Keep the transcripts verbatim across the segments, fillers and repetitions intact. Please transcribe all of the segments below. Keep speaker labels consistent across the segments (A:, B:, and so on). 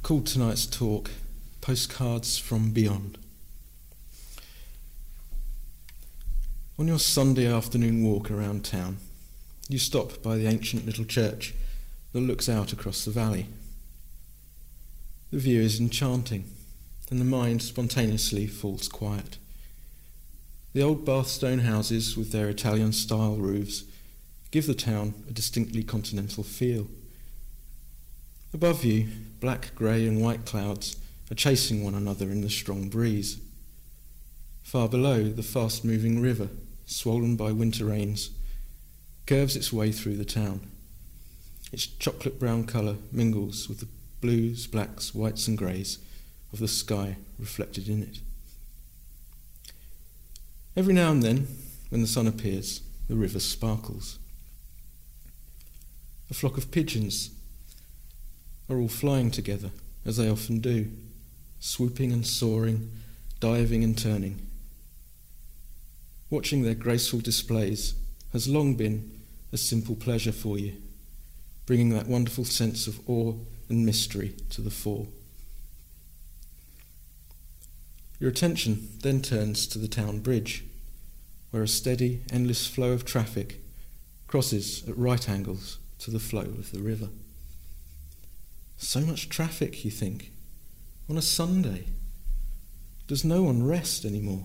A: I've called tonight's talk Postcards from Beyond. On your Sunday afternoon walk around town, you stop by the ancient little church that looks out across the valley. The view is enchanting, and the mind spontaneously falls quiet. The old Bath stone houses with their Italian-style roofs give the town a distinctly continental feel. Above you, black, grey and white clouds are chasing one another in the strong breeze. Far below, the fast-moving river, swollen by winter rains, curves its way through the town. Its chocolate-brown colour mingles with the blues, blacks, whites and greys of the sky reflected in it. Every now and then, when the sun appears, the river sparkles. A flock of pigeons are all flying together, as they often do, swooping and soaring, diving and turning. Watching their graceful displays has long been a simple pleasure for you, bringing that wonderful sense of awe and mystery to the fore. Your attention then turns to the town bridge, where a steady, endless flow of traffic crosses at right angles to the flow of the river. So much traffic, you think, on a Sunday. Does no one rest anymore?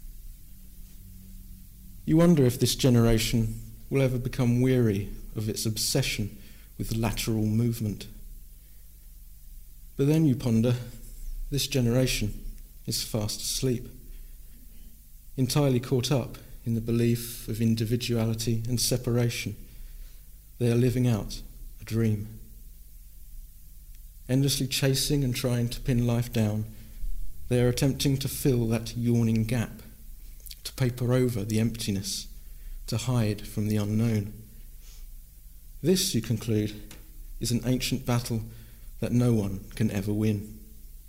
A: You wonder if this generation will ever become weary of its obsession with lateral movement. But then you ponder, this generation is fast asleep, entirely caught up in the belief of individuality and separation. They are living out a dream. Endlessly chasing and trying to pin life down, they are attempting to fill that yawning gap, to paper over the emptiness, to hide from the unknown. This, you conclude, is an ancient battle that no one can ever win.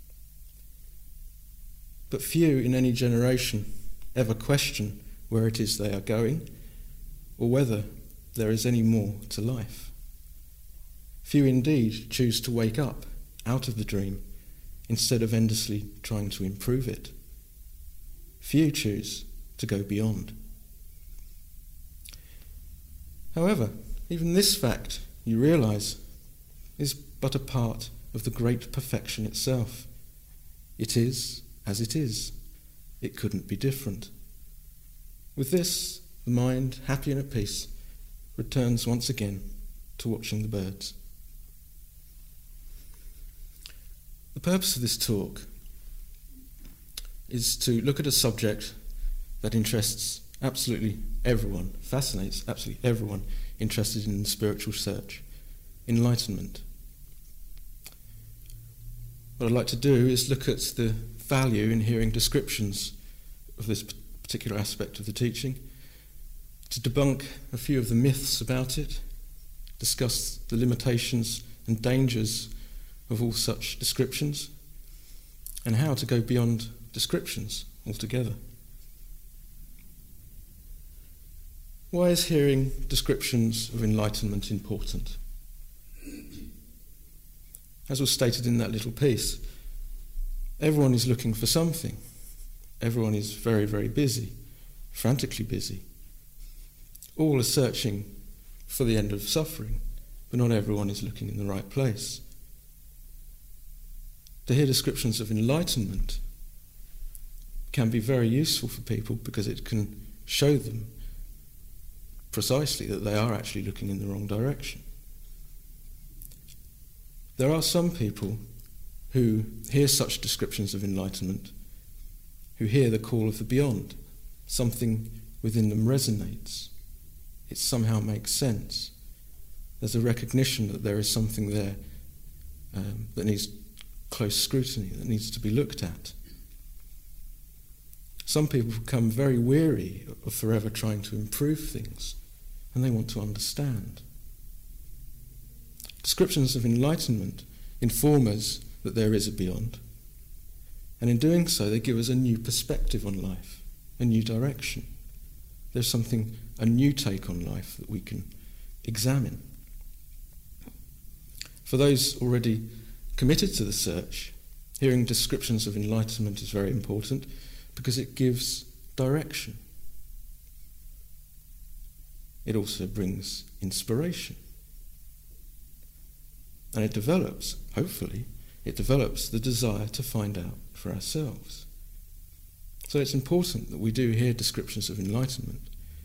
A: But few in any generation ever question where it is they are going, or whether there is any more to life. Few indeed choose to wake up out of the dream instead of endlessly trying to improve it. Few choose to go beyond. However, even this fact, you realise, is but a part of the great perfection itself. It is as it is. It couldn't be different. With this, the mind, happy and at peace, returns once again to watching the birds. The purpose of this talk is to look at a subject that interests absolutely everyone, fascinates absolutely everyone interested in the spiritual search, enlightenment. What I'd like to do is look at the value in hearing descriptions of this particular aspect of the teaching, to debunk a few of the myths about it, discuss the limitations and dangers of all such descriptions, and how to go beyond descriptions altogether. Why is hearing descriptions of enlightenment important? As was stated in that little piece, everyone is looking for something. Everyone is very, very busy, frantically busy. All are searching for the end of suffering, but not everyone is looking in the right place. To hear descriptions of enlightenment can be very useful for people because it can show them precisely that they are actually looking in the wrong direction. There are some people who hear such descriptions of enlightenment, who hear the call of the beyond. Something within them resonates. It somehow makes sense. There's a recognition that there is something there um, that needs close scrutiny, that needs to be looked at. Some people become very weary of forever trying to improve things, and they want to understand. Descriptions of enlightenment inform us that there is a beyond, and in doing so they give us a new perspective on life, a new direction. There's something, a new take on life that we can examine. For those already committed to the search, hearing descriptions of enlightenment is very important because it gives direction. It also brings inspiration. And it develops, hopefully, it develops the desire to find out for ourselves. So it's important that we do hear descriptions of enlightenment.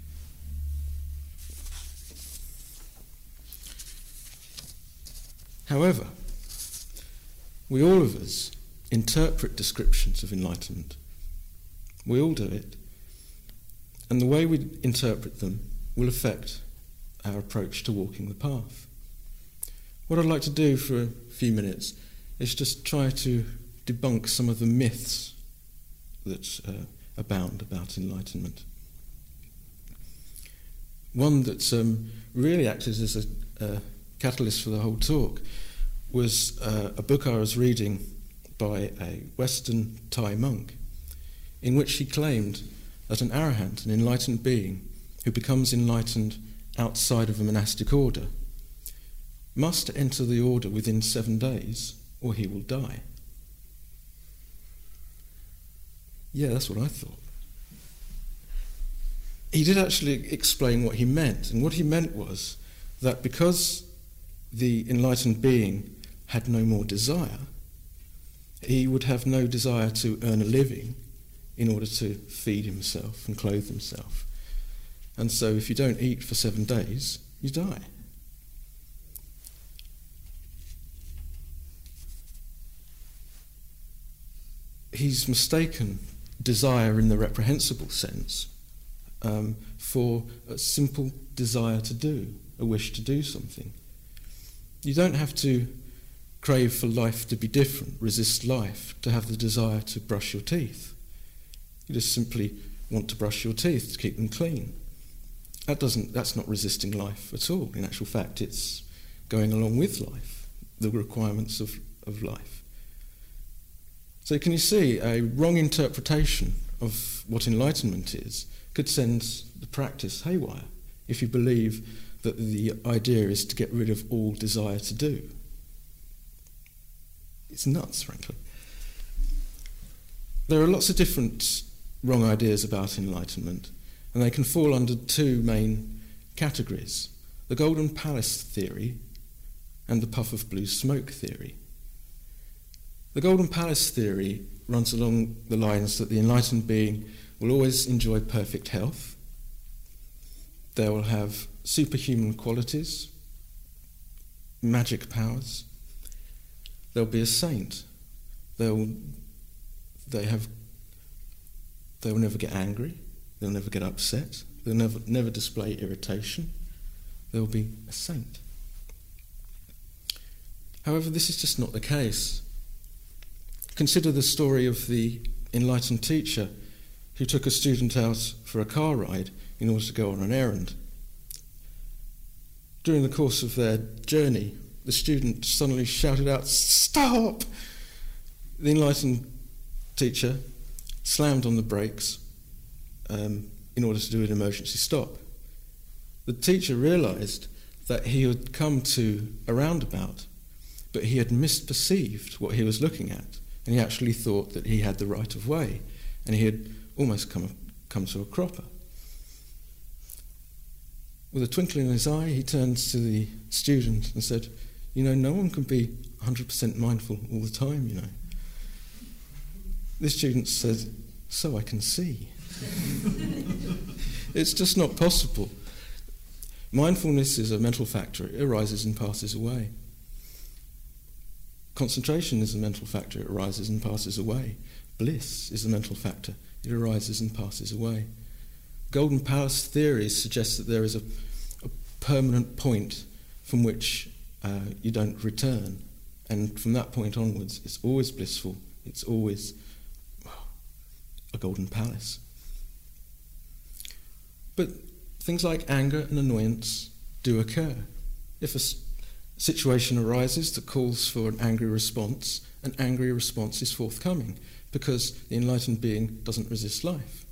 A: However, we all of us interpret descriptions of enlightenment. We all do it. And the way we interpret them will affect our approach to walking the path. What I'd like to do for a few minutes is just try to debunk some of the myths that uh, abound about enlightenment. One that um, really acted as a, a catalyst for the whole talk was uh, a book I was reading by a Western Thai monk, in which he claimed that an arahant, an enlightened being, who becomes enlightened outside of a monastic order, must enter the order within seven days or he will die. Yeah, that's what I thought. He did actually explain what he meant, and what he meant was that because the enlightened being had no more desire, he would have no desire to earn a living in order to feed himself and clothe himself. And so if you don't eat for seven days, you die. He's mistaken desire in the reprehensible sense um, for a simple desire to do, a wish to do something. You don't have to crave for life to be different, resist life, to have the desire to brush your teeth. You just simply want to brush your teeth to keep them clean. That doesn't, that's not resisting life at all. In actual fact, it's going along with life, the requirements of, of life. So can you see a wrong interpretation of what enlightenment is could send the practice haywire if you believe that the idea is to get rid of all desire to do. It's nuts, frankly. There are lots of different wrong ideas about enlightenment, and they can fall under two main categories: the Golden Palace theory and the puff of blue smoke theory. The Golden Palace theory runs along the lines that the enlightened being will always enjoy perfect health. They will have superhuman qualities, magic powers. They'll be a saint. They'll, they have, they'll never get angry. They'll never get upset. They'll never, never display irritation. They'll be a saint. However, this is just not the case. Consider the story of the enlightened teacher who took a student out for a car ride in order to go on an errand. During the course of their journey, the student suddenly shouted out, "Stop!" The enlightened teacher slammed on the brakes um, in order to do an emergency stop. The teacher realised that he had come to a roundabout, but he had misperceived what he was looking at, and he actually thought that he had the right of way, and he had almost come, come to a cropper. With a twinkle in his eye, he turns to the student and said, "You know, no one can be one hundred percent mindful all the time, you know." The student said, "So I can see." It's just not possible. Mindfulness is a mental factor. It arises and passes away. Concentration is a mental factor. It arises and passes away. Bliss is a mental factor. It arises and passes away. Golden Palace theory suggests that there is a, a permanent point from which uh, you don't return. And from that point onwards, it's always blissful. It's always well, a golden palace. But things like anger and annoyance do occur. If a situation arises that calls for an angry response, an angry response is forthcoming because the enlightened being doesn't resist life.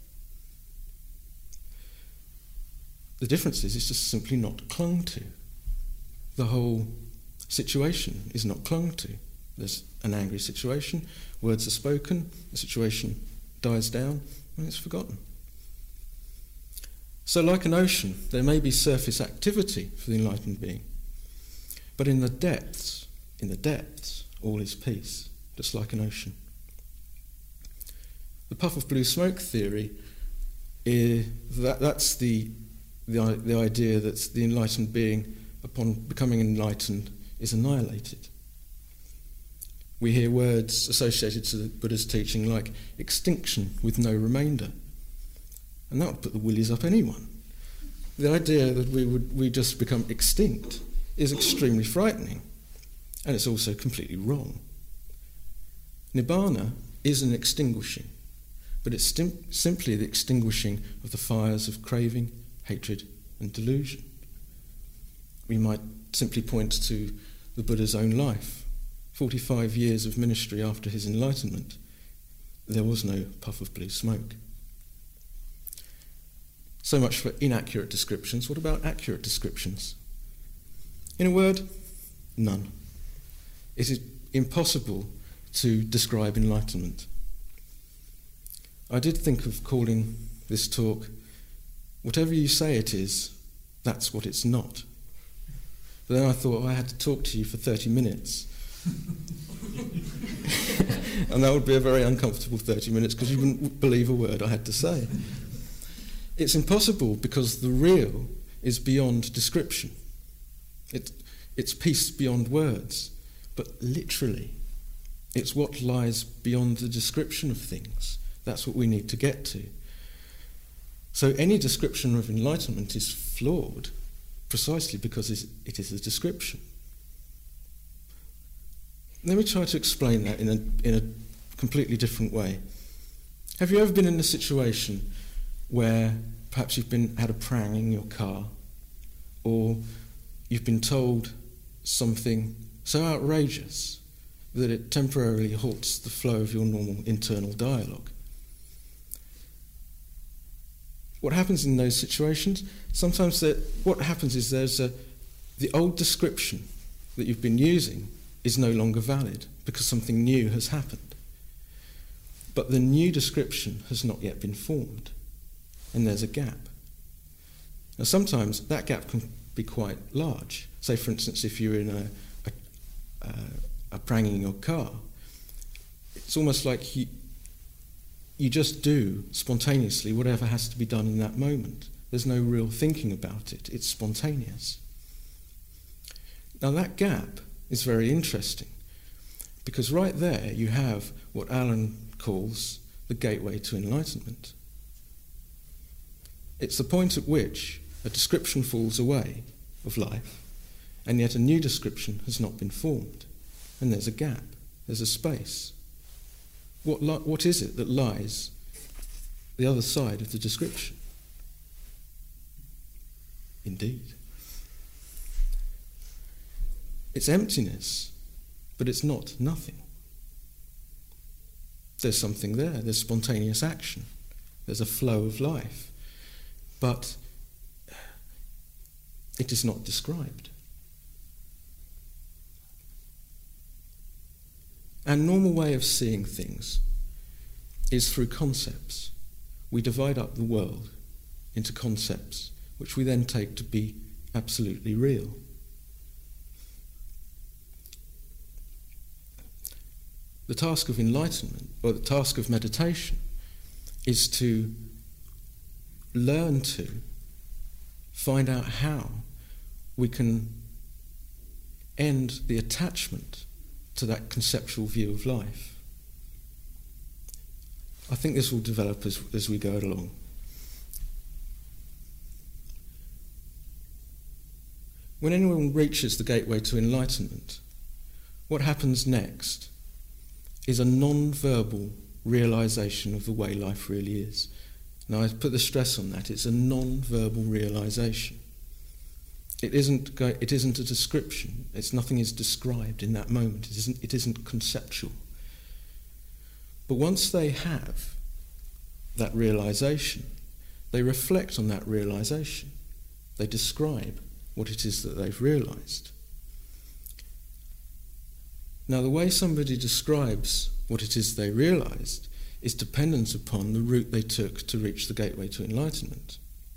A: The difference is it's just simply not clung to. The whole situation is not clung to. There's an angry situation, words are spoken, the situation dies down, and it's forgotten. So like an ocean, there may be surface activity for the enlightened being, but in the depths, in the depths, all is peace, just like an ocean. The puff of blue smoke theory, is that, that's the, the, the idea that the enlightened being, upon becoming enlightened, is annihilated. We hear words associated to the Buddha's teaching like extinction with no remainder. And that would put the willies up anyone. The idea that we would we just become extinct is extremely frightening, and it's also completely wrong. Nibbana is an extinguishing, but it's stim- simply the extinguishing of the fires of craving, hatred, and delusion. We might simply point to the Buddha's own life. forty-five years of ministry after his enlightenment, there was no puff of blue smoke. So much for inaccurate descriptions. What about accurate descriptions? In a word, none. It is impossible to describe enlightenment. I did think of calling this talk, "Whatever you say it is, that's what it's not." But then I thought, well, I had to talk to you for thirty minutes. And that would be a very uncomfortable thirty minutes because you wouldn't believe a word I had to say. It's impossible because the real is beyond description. It, it's peace beyond words, but literally, it's what lies beyond the description of things. That's what we need to get to. So any description of enlightenment is flawed precisely because it is a description. Let me try to explain that in a, in a completely different way. Have you ever been in a situation where perhaps you've been had a prang in your car, or you've been told something so outrageous that it temporarily halts the flow of your normal internal dialogue? What happens in those situations? Sometimes that what happens is there's a, the old description that you've been using is no longer valid because something new has happened. But the new description has not yet been formed, and there's a gap. Now sometimes that gap can be quite large. Say, for instance, if you're in a, a, a, a pranging your car, it's almost like you, you just do spontaneously whatever has to be done in that moment. There's no real thinking about it. It's spontaneous. Now that gap is very interesting because right there you have what Alan calls the gateway to enlightenment. It's the point at which a description falls away of life, and yet a new description has not been formed. And there's a gap, there's a space. What, li- what is it that lies the other side of the description? Indeed. It's emptiness, but it's not nothing. There's something there, there's spontaneous action, there's a flow of life. But it is not described. Our normal way of seeing things is through concepts. We divide up the world into concepts, which we then take to be absolutely real. The task of enlightenment, or the task of meditation, is to learn to find out how we can end the attachment to that conceptual view of life. I think this will develop as, as we go along. When anyone reaches the gateway to enlightenment, what happens next is a non-verbal realization of the way life really is. Now I put the stress on that. It's a non-verbal realization. It isn't, go- it isn't a description. It's nothing is described in that moment. It isn't, it isn't conceptual. But once they have that realization, they reflect on that realization. They describe what it is that they've realized. Now, the way somebody describes what it is they realised is dependent upon the route they took to reach the gateway to enlightenment.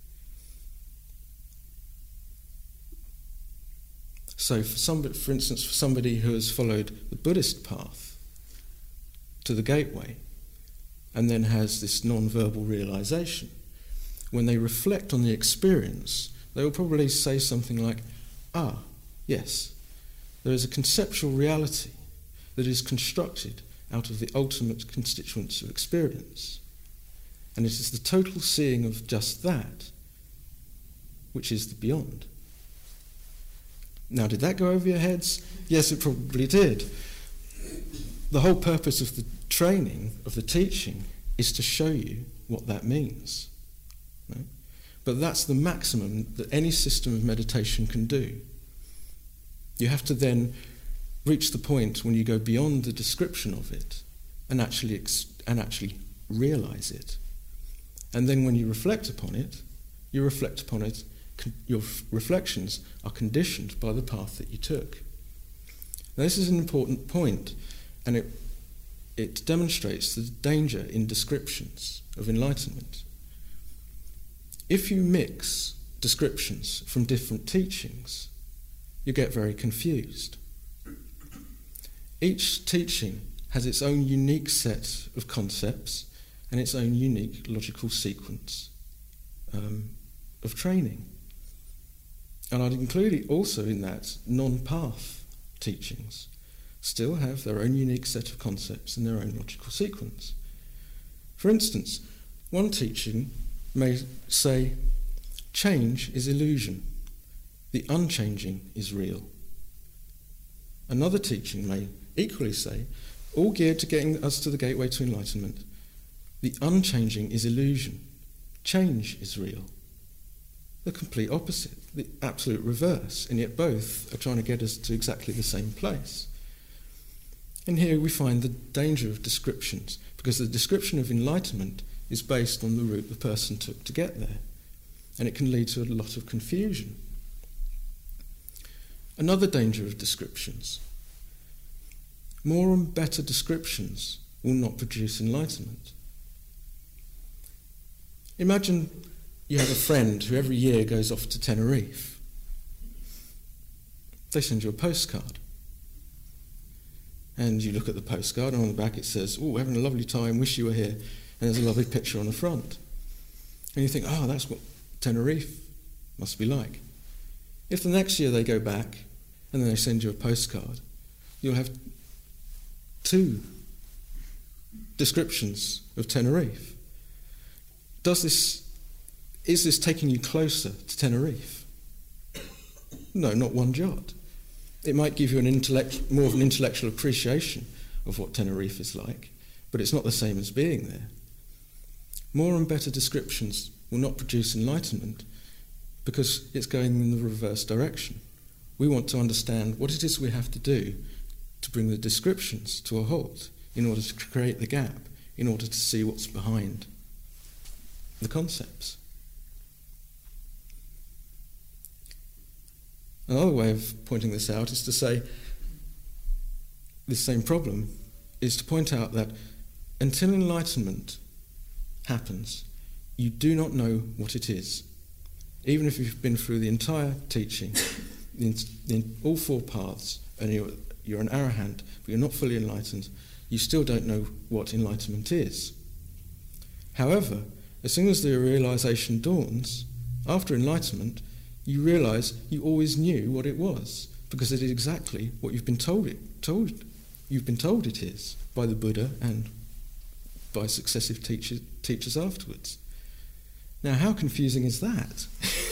A: So, for somebody, for instance, for somebody who has followed the Buddhist path to the gateway and then has this non-verbal realisation, when they reflect on the experience, they will probably say something like, ah, yes, there is a conceptual reality that is constructed out of the ultimate constituents of experience. And it is the total seeing of just that which is the beyond. Now, did that go over your heads? Yes, it probably did. The whole purpose of the training, of the teaching, is to show you what that means. Right? But that's the maximum that any system of meditation can do. You have to then reach the point when you go beyond the description of it and actually ex- and actually realise it. And then when you reflect upon it, you reflect upon it, con- your f- reflections are conditioned by the path that you took. Now, this is an important point, and it it demonstrates the danger in descriptions of enlightenment. If you mix descriptions from different teachings, you get very confused. Each teaching has its own unique set of concepts and its own unique logical sequence um, of training. And I'd include also in that non-path teachings still have their own unique set of concepts and their own logical sequence. For instance, one teaching may say, change is illusion, the unchanging is real. Another teaching may equally say, all geared to getting us to the gateway to enlightenment, the unchanging is illusion, change is real. The complete opposite, the absolute reverse, and yet both are trying to get us to exactly the same place. And here we find the danger of descriptions, because the description of enlightenment is based on the route the person took to get there, and it can lead to a lot of confusion. Another danger of descriptions. More and better descriptions will not produce enlightenment. Imagine you have a friend who every year goes off to Tenerife. They send you a postcard. And you look at the postcard, and on the back it says, oh, having a lovely time, wish you were here. And there's a lovely picture on the front. And you think, oh, that's what Tenerife must be like. If the next year they go back and then they send you a postcard, you'll have two descriptions of Tenerife. Does this, is this taking you closer to Tenerife? No, not one jot. It might give you an intellect, more of an intellectual appreciation of what Tenerife is like, but it's not the same as being there. More and better descriptions will not produce enlightenment because it's going in the reverse direction. We want to understand what it is we have to do to bring the descriptions to a halt in order to create the gap, in order to see what's behind the concepts. Another way of pointing this out is to say this same problem is to point out that until enlightenment happens, you do not know what it is. Even if you've been through the entire teaching, in, in all four paths, and you're, you're an arahant, but you're not fully enlightened, you still don't know what enlightenment is. However, as soon as the realization dawns, after enlightenment, you realize you always knew what it was, because it is exactly what you've been told it told you've been told it is by the Buddha and by successive teachers teachers afterwards. Now, how confusing is that?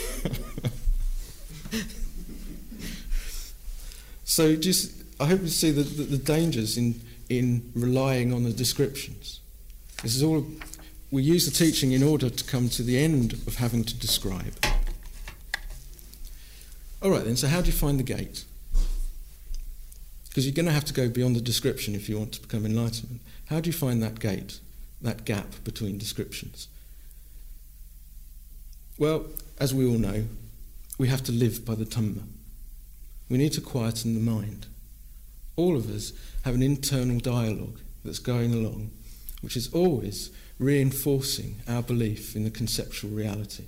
A: So just I hope you see the, the, the dangers in in relying on the descriptions. This is all we use the teaching in order to come to the end of having to describe. All right then, so how do you find the gate? Because you're going to have to go beyond the description if you want to become enlightenment. How do you find that gate, that gap between descriptions? Well, as we all know, we have to live by the Dhamma. We need to quieten the mind. All of us have an internal dialogue that's going along, which is always reinforcing our belief in the conceptual reality.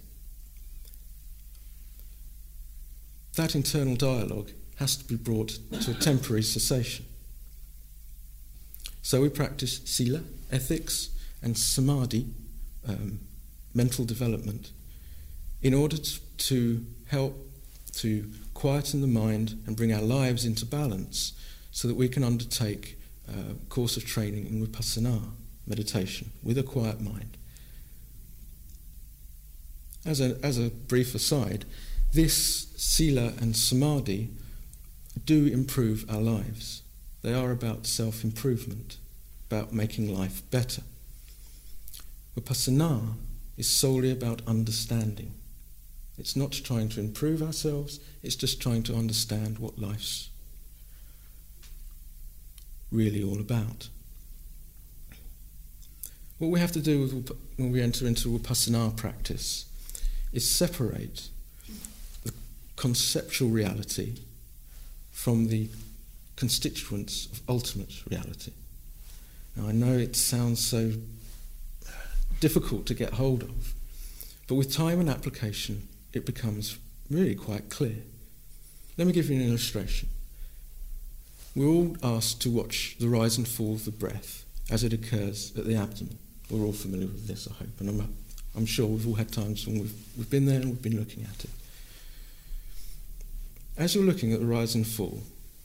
A: That internal dialogue has to be brought to a temporary cessation. So we practice sila, ethics, and samadhi, um, mental development, in order to, to help to quieten the mind and bring our lives into balance so that we can undertake a course of training in vipassana meditation with a quiet mind. As a, as a brief aside, this sila and samadhi do improve our lives. They are about self-improvement, about making life better. Vipassana is solely about understanding. It's not trying to improve ourselves, it's just trying to understand what life's really all about. What we have to do with, when we enter into Vipassana practice is separate the conceptual reality from the constituents of ultimate reality. Now, I know it sounds so difficult to get hold of, but with time and application, it becomes really quite clear. Let me give you an illustration. We're all asked to watch the rise and fall of the breath as it occurs at the abdomen. We're all familiar with this, I hope, and I'm, I'm sure we've all had times when we've, we've been there and we've been looking at it. As you're looking at the rise and fall,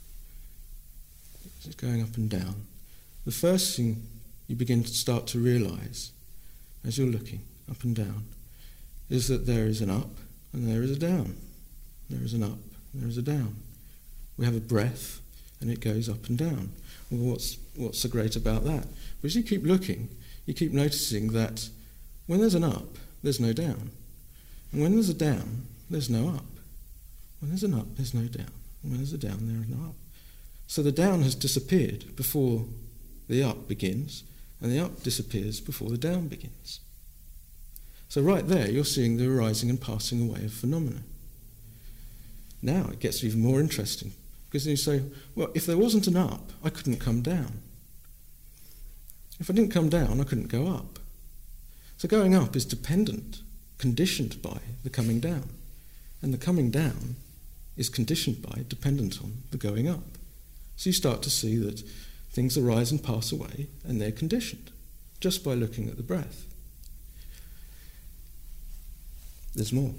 A: it's going up and down, the first thing you begin to start to realise as you're looking up and down is that there is an up and there is a down. There is an up and there is a down. We have a breath and it goes up and down. Well, what's, what's so great about that? But as you keep looking, you keep noticing that when there's an up, there's no down. And when there's a down, there's no up. When there's an up, there's no down. And when there's a down, there is no up. So the down has disappeared before the up begins, and the up disappears before the down begins. So right there, you're seeing the arising and passing away of phenomena. Now it gets even more interesting, because then you say, well, if there wasn't an up, I couldn't come down. If I didn't come down, I couldn't go up. So going up is dependent, conditioned by the coming down. And the coming down is conditioned by, dependent on, the going up. So you start to see that things arise and pass away, and they're conditioned, just by looking at the breath. There's more.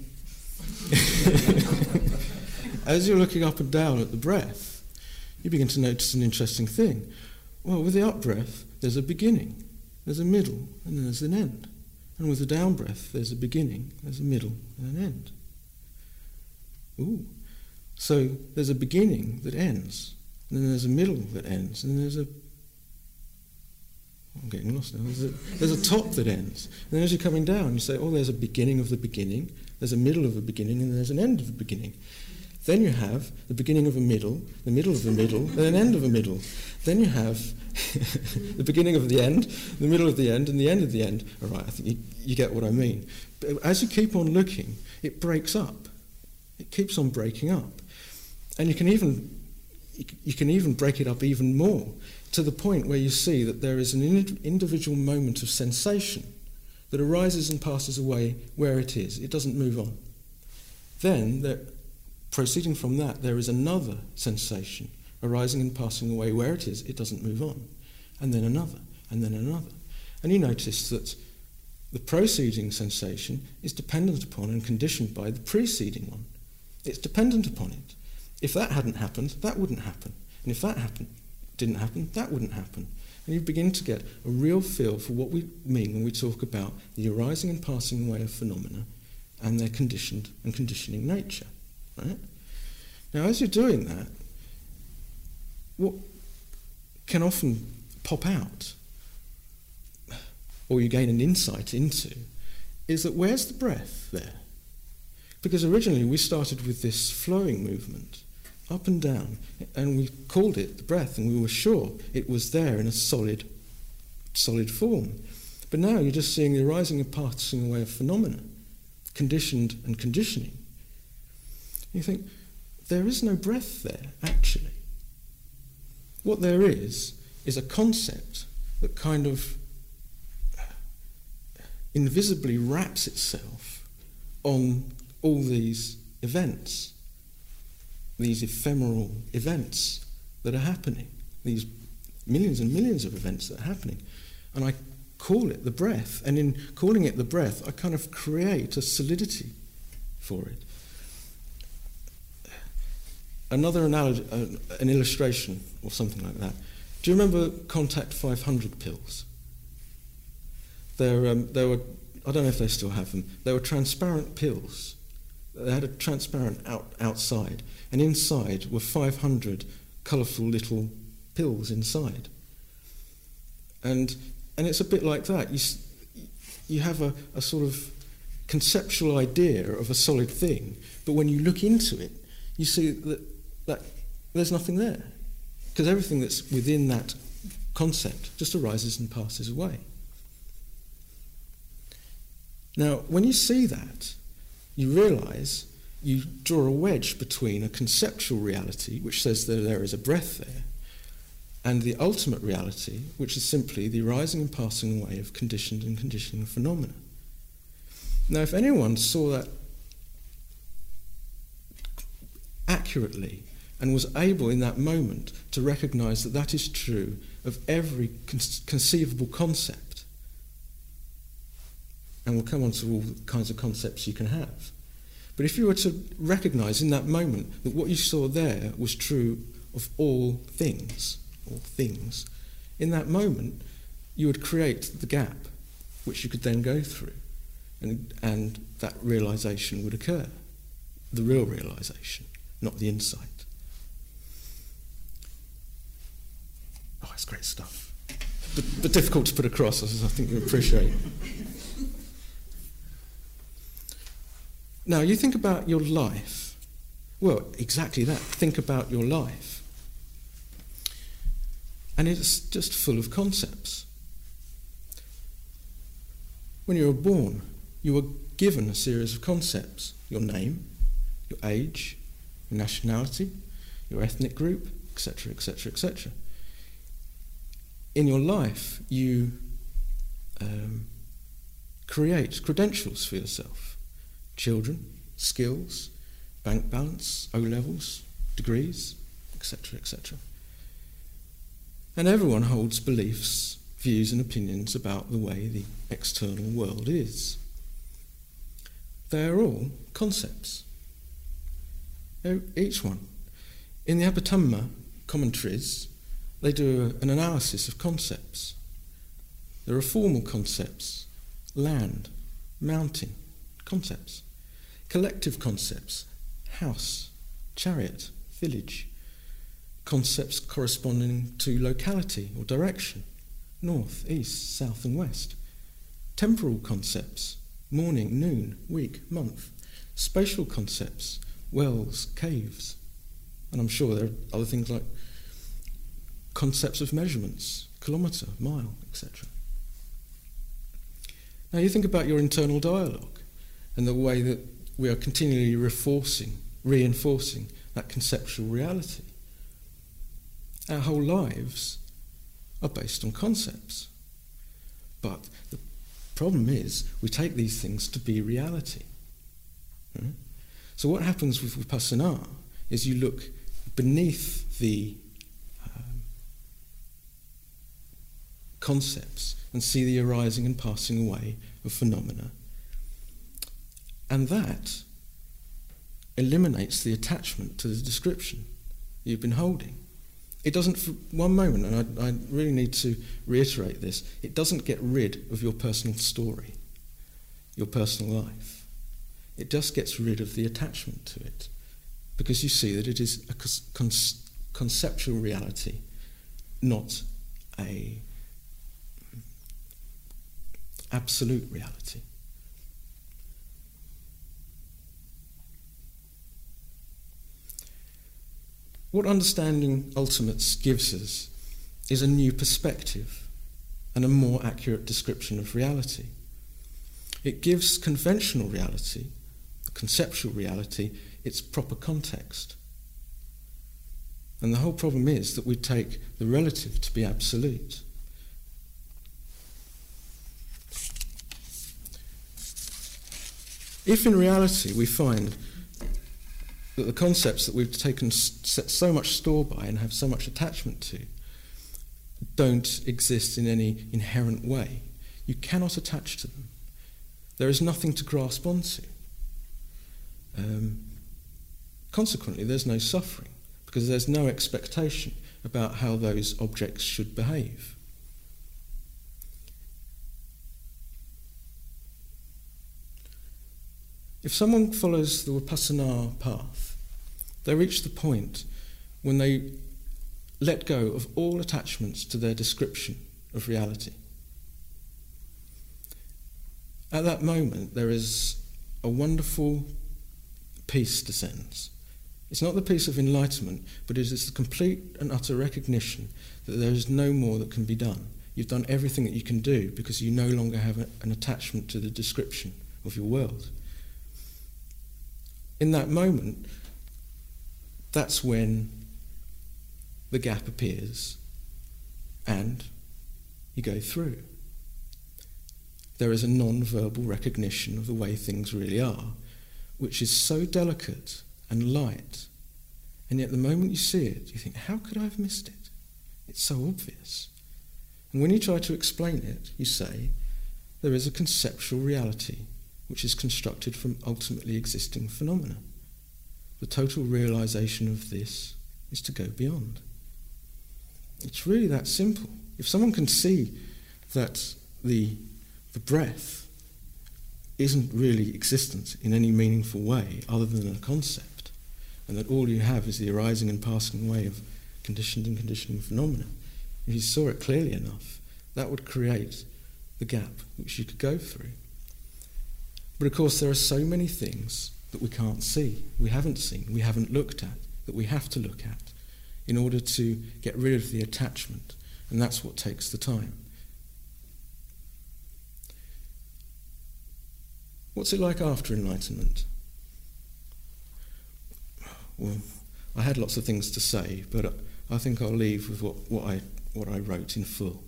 A: As you're looking up and down at the breath, you begin to notice an interesting thing. Well, with the up breath, there's a beginning, there's a middle, and then there's an end. And with the down breath, there's a beginning, there's a middle, and an end. Ooh. So there's a beginning that ends, and then there's a middle that ends, and then there's a... I'm getting lost now. There's a, there's a top that ends. And then as you're coming down, you say, oh, there's a beginning of the beginning, there's a middle of a beginning, and there's an end of a beginning. Then you have the beginning of a middle, the middle of the middle, and an end of a middle. Then you have the beginning of the end, the middle of the end, and the end of the end. All right, I think you, you get what I mean. But as you keep on looking, it breaks up. It keeps on breaking up. And you can even you can even break it up even more, to the point where you see that there is an individual moment of sensation that arises and passes away where it is. It doesn't move on. Then, there, proceeding from that, there is another sensation arising and passing away where it is. It doesn't move on. And then another, and then another. And you notice that the preceding sensation is dependent upon and conditioned by the preceding one. It's dependent upon it. If that hadn't happened, that wouldn't happen. And if that happened, didn't happen, that wouldn't happen. And you begin to get a real feel for what we mean when we talk about the arising and passing away of phenomena and their conditioned and conditioning nature. Right? Now, as you're doing that, what can often pop out, or you gain an insight into, is that where's the breath there? Because originally we started with this flowing movement, up and down, and we called it the breath, and we were sure it was there in a solid, solid form. But now you're just seeing the arising and passing away of phenomena, conditioned and conditioning. You think, there is no breath there, actually. What there is, is a concept that kind of invisibly wraps itself on all these events, these ephemeral events that are happening, these millions and millions of events that are happening. And I call it the breath, and in calling it the breath, I kind of create a solidity for it. Another analogy, uh, an illustration or something like that. Do you remember Contact five hundred pills? They're, um, they were, I don't know if they still have them, they were transparent pills. They had a transparent out, outside, and inside were five hundred colourful little pills inside. And and it's a bit like that. You, you have a, a sort of conceptual idea of a solid thing, but when you look into it, you see that, that there's nothing there, because everything that's within that concept just arises and passes away. Now, when you see that, you realise you draw a wedge between a conceptual reality, which says that there is a breath there, and the ultimate reality, which is simply the arising and passing away of conditioned and conditioning phenomena. Now, if anyone saw that accurately and was able in that moment to recognise that that is true of every con- conceivable concept, and we'll come on to all the kinds of concepts you can have, but if you were to recognise in that moment that what you saw there was true of all things, all things, in that moment you would create the gap which you could then go through, and, and that realisation would occur, the real realisation, not the insight. Oh, it's great stuff, but, but difficult to put across, as I think you appreciate. Now, you think about your life. Well, exactly that. Think about your life. And it's just full of concepts. When you were born, you were given a series of concepts. Your name, your age, your nationality, your ethnic group, et cetera, et cetera, et cetera. In your life, you um, create credentials for yourself. Children, skills, bank balance, O-levels, degrees, et cetera, et cetera. And everyone holds beliefs, views and opinions about the way the external world is. They are all concepts. Each one. In the Abhidhamma commentaries, they do an analysis of concepts. There are formal concepts, land, mountain, concepts. Collective concepts, house, chariot, village. Concepts corresponding to locality or direction, north, east, south and west. Temporal concepts, morning, noon, week, month. Spatial concepts, wells, caves. And I'm sure there are other things like concepts of measurements, kilometre, mile, et cetera. Now you think about your internal dialogue and the way that we are continually reinforcing, reinforcing that conceptual reality. Our whole lives are based on concepts. But the problem is we take these things to be reality. Right? So what happens with Vipassana is you look beneath the um, concepts and see the arising and passing away of phenomena. And that eliminates the attachment to the description you've been holding. It doesn't, for one moment, and I, I really need to reiterate this, it doesn't get rid of your personal story, your personal life. It just gets rid of the attachment to it, because you see that it is a con- conceptual reality, not a absolute reality. What understanding ultimates gives us is a new perspective and a more accurate description of reality. It gives conventional reality, conceptual reality, its proper context. And the whole problem is that we take the relative to be absolute. If in reality we find that the concepts that we've taken set so much store by and have so much attachment to don't exist in any inherent way, you cannot attach to them. There is nothing to grasp onto. Um, consequently, there's no suffering, because there's no expectation about how those objects should behave. If someone follows the Vipassana path, they reach the point when they let go of all attachments to their description of reality. At that moment, there is a wonderful peace descends. It's not the peace of enlightenment, but it is the complete and utter recognition that there is no more that can be done. You've done everything that you can do because you no longer have a, an attachment to the description of your world. In that moment, that's when the gap appears and you go through. There is a non-verbal recognition of the way things really are, which is so delicate and light, and yet the moment you see it, you think, how could I have missed it? It's so obvious. And when you try to explain it, you say, there is a conceptual reality which is constructed from ultimately existing phenomena. The total realization of this is to go beyond. It's really that simple. If someone can see that the, the breath isn't really existent in any meaningful way other than a concept, and that all you have is the arising and passing away of conditioned and conditioning phenomena, if you saw it clearly enough, that would create the gap which you could go through. But of course there are so many things that we can't see, we haven't seen, we haven't looked at, that we have to look at in order to get rid of the attachment, and that's what takes the time. What's it like after enlightenment? Well, I had lots of things to say, but I think I'll leave with what, what I what I wrote in full.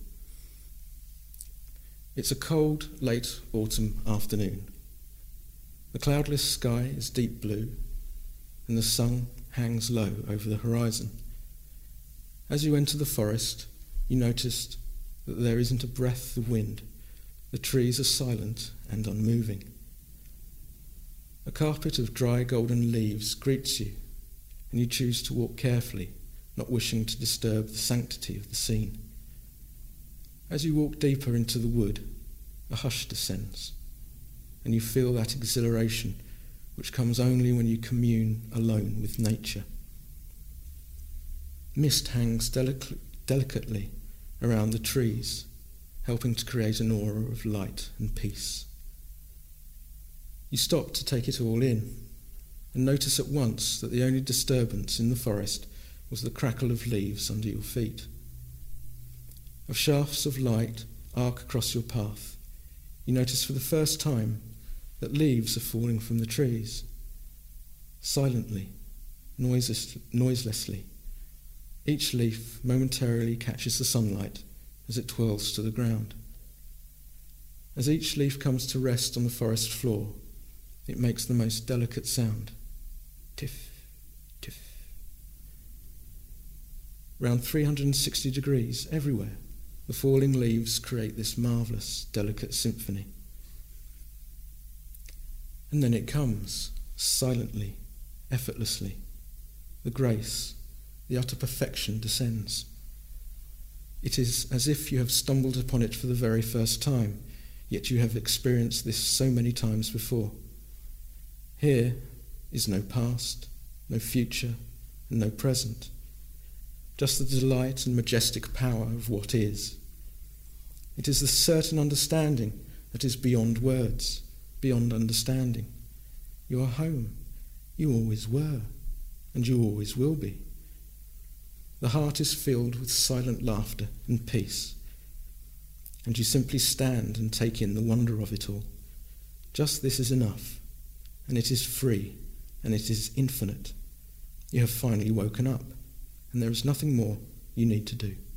A: It's a cold, late autumn afternoon. The cloudless sky is deep blue, and the sun hangs low over the horizon. As you enter the forest, you noticed that there isn't a breath of wind. The trees are silent and unmoving. A carpet of dry golden leaves greets you, and you choose to walk carefully, not wishing to disturb the sanctity of the scene. As you walk deeper into the wood, a hush descends, and you feel that exhilaration which comes only when you commune alone with nature. Mist hangs delic- delicately around the trees, helping to create an aura of light and peace. You stop to take it all in, and notice at once that the only disturbance in the forest was the crackle of leaves under your feet. As shafts of light arc across your path, you notice for the first time that leaves are falling from the trees. Silently, noiseless, noiselessly, each leaf momentarily catches the sunlight as it twirls to the ground. As each leaf comes to rest on the forest floor, it makes the most delicate sound. Tiff, tiff. Round three hundred sixty degrees, everywhere, the falling leaves create this marvellous, delicate symphony. And then it comes, silently, effortlessly. The grace, the utter perfection descends. It is as if you have stumbled upon it for the very first time, yet you have experienced this so many times before. Here is no past, no future, and no present. Just the delight and majestic power of what is. It is the certain understanding that is beyond words, beyond understanding. You are home. You always were, and you always will be. The heart is filled with silent laughter and peace, and you simply stand and take in the wonder of it all. Just this is enough, and it is free, and it is infinite. You have finally woken up, and there is nothing more you need to do.